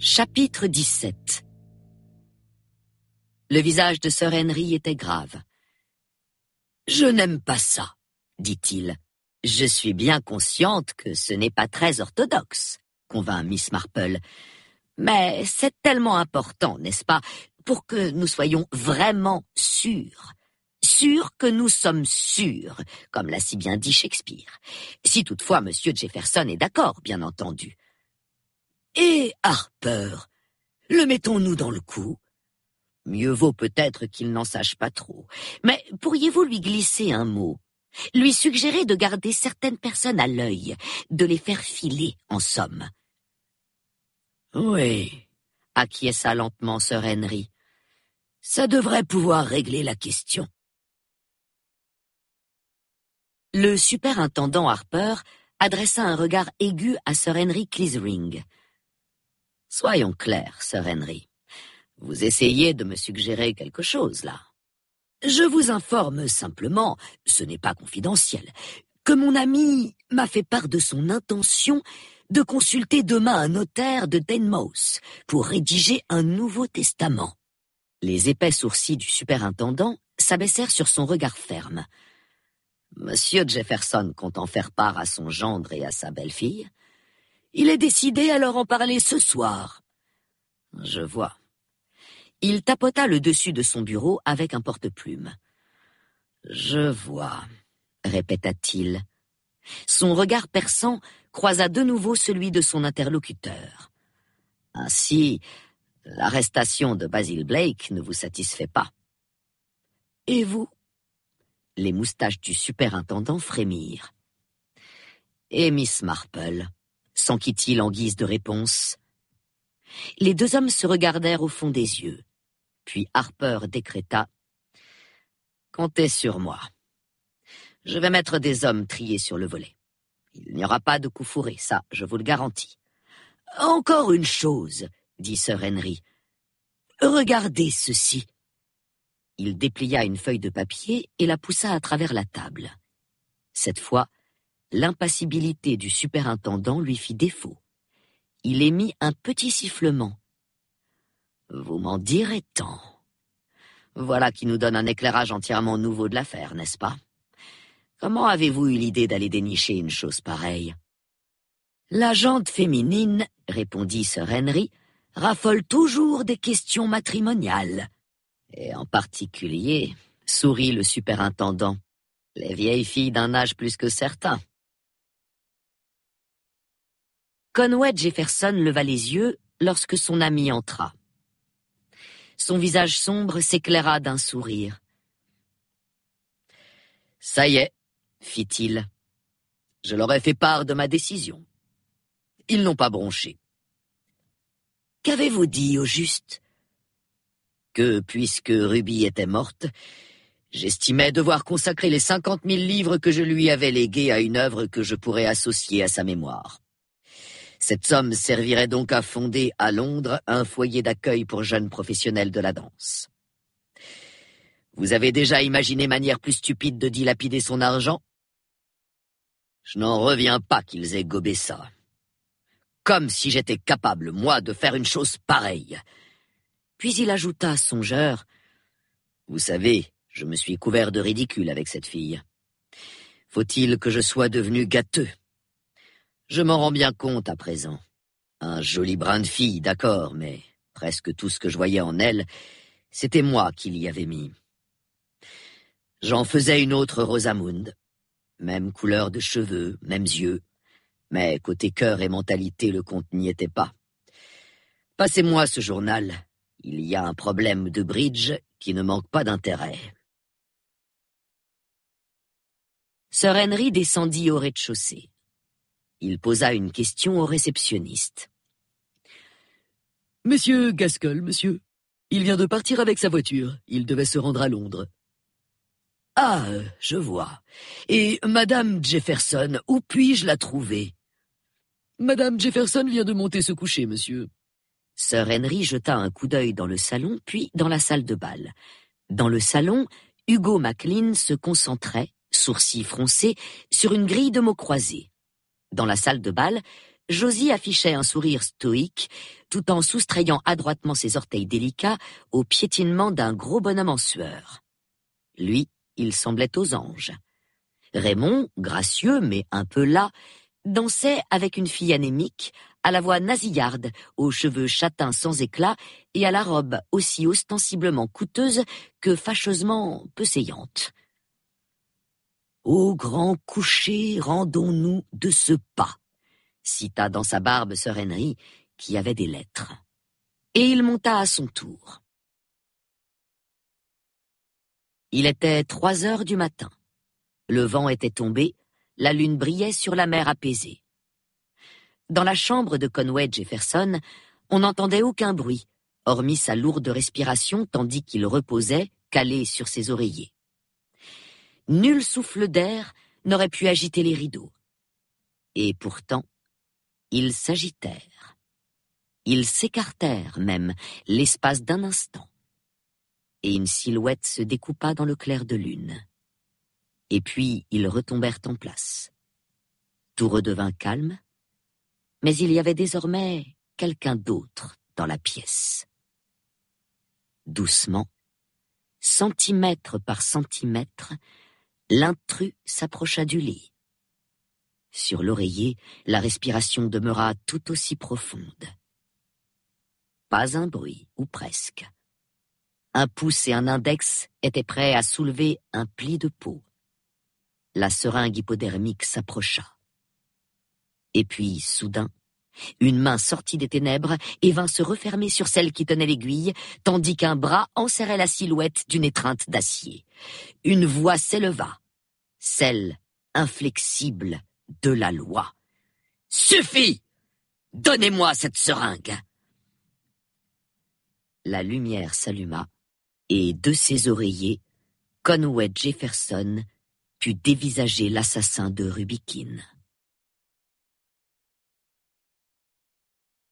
Chapitre 17. Le visage de Sir Henry était grave. « Je n'aime pas ça, dit-il. Je suis bien consciente que ce n'est pas très orthodoxe, convint Miss Marple. Mais c'est tellement important, n'est-ce pas, pour que nous soyons vraiment sûrs. Sûrs que nous sommes sûrs, comme l'a si bien dit Shakespeare. Si toutefois Monsieur Jefferson est d'accord, bien entendu. Et Harper, le mettons-nous dans le coup? Mieux vaut peut-être qu'il n'en sache pas trop. Mais pourriez-vous lui glisser un mot? Lui suggérer de garder certaines personnes à l'œil, de les faire filer, en somme. Oui, acquiesça lentement Sir Henry. Ça devrait pouvoir régler la question. Le superintendant Harper adressa un regard aigu à Sir Henry Clisring. Soyons clairs, Sir Henry. Vous essayez de me suggérer quelque chose, là. Je vous informe simplement, ce n'est pas confidentiel, que mon ami m'a fait part de son intention de consulter demain un notaire de Teignmouth pour rédiger un nouveau testament. Les épais sourcils du superintendant s'abaissèrent sur son regard ferme. Monsieur Jefferson compte en faire part à son gendre et à sa belle-fille. Il est décidé à leur en parler ce soir. Je vois. Il tapota le dessus de son bureau avec un porte-plume. Je vois, répéta-t-il. Son regard perçant croisa de nouveau celui de son interlocuteur. Ainsi, l'arrestation de Basil Blake ne vous satisfait pas. Et vous? Les moustaches du superintendant frémirent. Et Miss Marple, s'enquit-il en guise de réponse. Les deux hommes se regardèrent au fond des yeux. Puis Harper décréta « Comptez sur moi. Je vais mettre des hommes triés sur le volet. Il n'y aura pas de coup fourré, ça, je vous le garantis. »« Encore une chose, » dit Sir Henry. « Regardez ceci. » Il déplia une feuille de papier et la poussa à travers la table. Cette fois, l'impassibilité du superintendant lui fit défaut. Il émit un petit sifflement. « Vous m'en direz tant. Voilà qui nous donne un éclairage entièrement nouveau de l'affaire, n'est-ce pas? Comment avez-vous eu l'idée d'aller dénicher une chose pareille? » La gente féminine, répondit Sir Henry, raffole toujours des questions matrimoniales. Et en particulier, sourit le superintendant, les vieilles filles d'un âge plus que certain. Conway Jefferson leva les yeux lorsque son ami entra. Son visage sombre s'éclaira d'un sourire. « Ça y est, fit-il. Je leur ai fait part de ma décision. Ils n'ont pas bronché. »« Qu'avez-vous dit au juste ?»« Que, puisque Ruby était morte, j'estimais devoir consacrer les 50 000 livres que je lui avais légués à une œuvre que je pourrais associer à sa mémoire. Cette somme servirait donc à fonder à Londres un foyer d'accueil pour jeunes professionnels de la danse. Vous avez déjà imaginé manière plus stupide de dilapider son argent? Je n'en reviens pas qu'ils aient gobé ça. Comme si j'étais capable, moi, de faire une chose pareille. Puis il ajouta, songeur, « Vous savez, je me suis couvert de ridicule avec cette fille. Faut-il que je sois devenu gâteux? Je m'en rends bien compte à présent. Un joli brin de fille, d'accord, mais presque tout ce que je voyais en elle, c'était moi qui l'y avais mis. J'en faisais une autre Rosamund. Même couleur de cheveux, mêmes yeux. Mais côté cœur et mentalité, le compte n'y était pas. Passez-moi ce journal. Il y a un problème de bridge qui ne manque pas d'intérêt. » Sir Henry descendit au rez-de-chaussée. Il posa une question au réceptionniste. « Monsieur Gaskell, monsieur. Il vient de partir avec sa voiture. Il devait se rendre à Londres. »« Ah, je vois. Et Madame Jefferson, où puis-je la trouver ?»« Madame Jefferson vient de monter se coucher, monsieur. » Sir Henry jeta un coup d'œil dans le salon, puis dans la salle de bal. Dans le salon, Hugo MacLean se concentrait, sourcils froncés, sur une grille de mots croisés. Dans la salle de bal, Josie affichait un sourire stoïque, tout en soustrayant adroitement ses orteils délicats au piétinement d'un gros bonhomme en sueur. Lui, il semblait aux anges. Raymond, gracieux mais un peu las, dansait avec une fille anémique, à la voix nasillarde, aux cheveux châtains sans éclat et à la robe aussi ostensiblement coûteuse que fâcheusement peu saillante. « Au grand coucher, rendons-nous de ce pas », cita dans sa barbe sœur Henry, qui avait des lettres. Et il monta à son tour. Il était 3 heures du matin. Le vent était tombé, la lune brillait sur la mer apaisée. Dans la chambre de Conway Jefferson, on n'entendait aucun bruit, hormis sa lourde respiration tandis qu'il reposait, calé sur ses oreillers. Nul souffle d'air n'aurait pu agiter les rideaux. Et pourtant, ils s'agitèrent. Ils s'écartèrent même, l'espace d'un instant. Et une silhouette se découpa dans le clair de lune. Et puis ils retombèrent en place. Tout redevint calme, mais il y avait désormais quelqu'un d'autre dans la pièce. Doucement, centimètre par centimètre, l'intrus s'approcha du lit. Sur l'oreiller, la respiration demeura tout aussi profonde. Pas un bruit, ou presque. Un pouce et un index étaient prêts à soulever un pli de peau. La seringue hypodermique s'approcha. Et puis, soudain, une main sortit des ténèbres et vint se refermer sur celle qui tenait l'aiguille, tandis qu'un bras enserrait la silhouette d'une étreinte d'acier. Une voix s'éleva, celle inflexible de la loi. « Suffit! Donnez-moi cette seringue !» La lumière s'alluma, et de ses oreillers, Conway Jefferson put dévisager l'assassin de Rubikin.